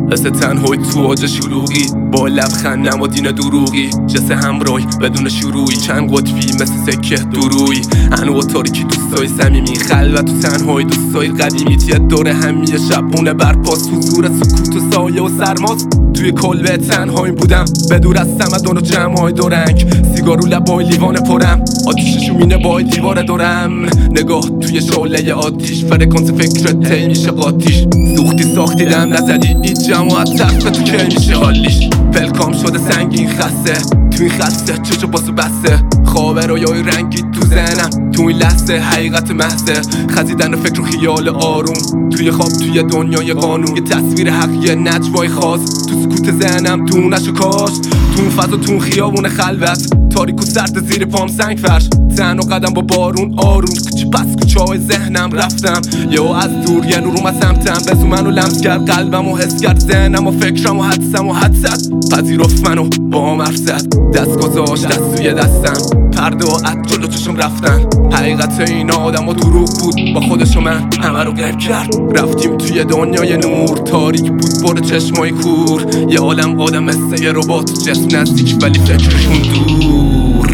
مثل تنهای تو آج شلوغی، با لبخندم و دین دروغی، جسه همراهی بدون شروعی، چند قطبی مثل سکه دروی، انواع تاریکی دوستای صمیمی، خلوت و تنهای دوستای قدیمی، تیه دوره همیه شبونه برپاس، حضور سکوت و سایه و سرماست. توی کلبه تنهایی بودم بدور از سمدان و جمعای دورنگ، سیگارو لبای لیوان پرم، آتیش شومینه بای دیوار دورم، نگاه توی شعله آتیش، فرکانس فکرت تی میشه قاتیش، سوختی ساختی دم نزدی این جماعت تفت تو کی میشه حالیش، پلکام شده سنگین خسته تو این خسته چشو باسو بسته، خواب رویای رنگی تو ذهنم تو این لحظه حقیقت محضه، خزیدن فکر و خیال آروم توی خواب توی دنیای قانون، یه تصویر حق یه نجوای خاص تو سکوت ذهنم دونشو کاش، تو اون فضا تو اون خیابون خلوت تاریک و سرد زیر پام سنگ فرش، تن و قدم با بارون آروم کچی پس کوچه‌های ذهنم رفتم، یهو از دور یه نور اومد سمتم، بزو منو لمس کرد قلبم و حس کرد ذهنم و فکرم و حدسم و حدست، پذیرفت منو با هم حرف زد، دست گذاشت دست توی دستم، پرده و عد جلو چشم رفتن، حقیقت این آدم و دروغ بود با خودش و من همه رو غیب کرد، رفتیم توی دنیای نور تاریک بود پر چشمای کور، یه عالم آدم مثل یه ربات، جسم نزدیک ولی فکرشون دور،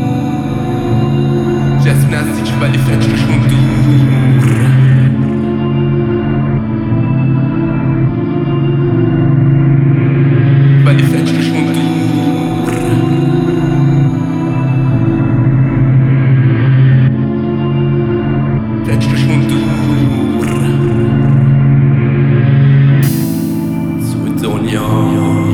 جسم نزدیک ولی فکرشون دور، ولی فکرشون دور، فکرشون دور، توی دنیا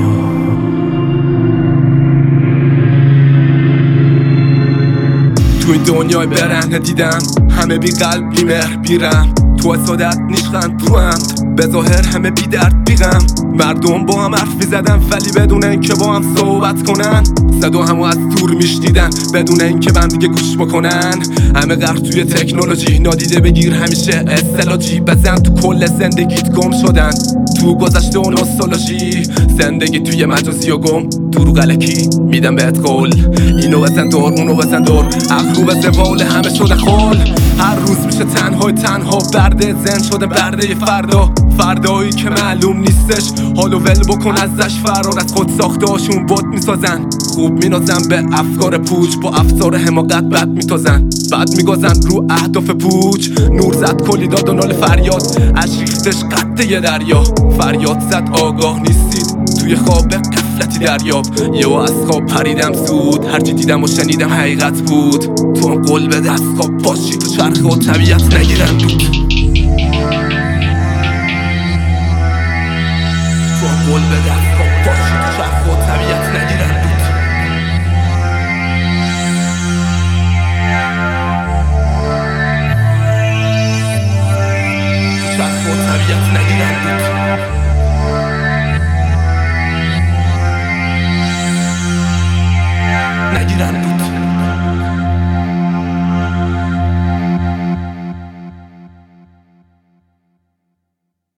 تو این دنیای برهنه دیدم همه بی قلب بی مهر بی رحم، تو اسادت نیشخند تو هم به ظاهر همه بی درد بی غم، مردم با هم حرف میزدن ولی بدون اینکه با هم صحبت کنن، صدا همو از دور میشنیدن بدون اینکه به هم دیگه گوش بکنن، همه غرق توی تکنولوژی نادیده بگیر همیشه اصطلاحی، بزن تو کل زندگیت گم شدن تو گذشته و نوستالژی، زندگی توی مجازی و گم دروغ الکی میدم بهت قول، اینو بزن دور اونو بزن دور، عقل رو به زوال همه شده خول، هر روز میشه تنها برده زن شده برده فردایی که معلوم نیستش، حالو ول بکن ازش، فرار از خود ساختهاشون بت میسازن، خوب مینازن به افکار پوچ، با افزار حماقت بد میتازن، بعد میگازن رو اهداف پوچ، نور زد کلی داد و نال فریاد، از ریختش قد یه دریا، فریاد زد آگاه نیستید توی خواب قفلتی دریاب، یهو از خواب پریدم زود، هرچی دیدم و شنیدم حقیقت بود، تو هم قول بده از خواب باشی تو چرخه و طبیعت نگیرن دود، تو هم قول بده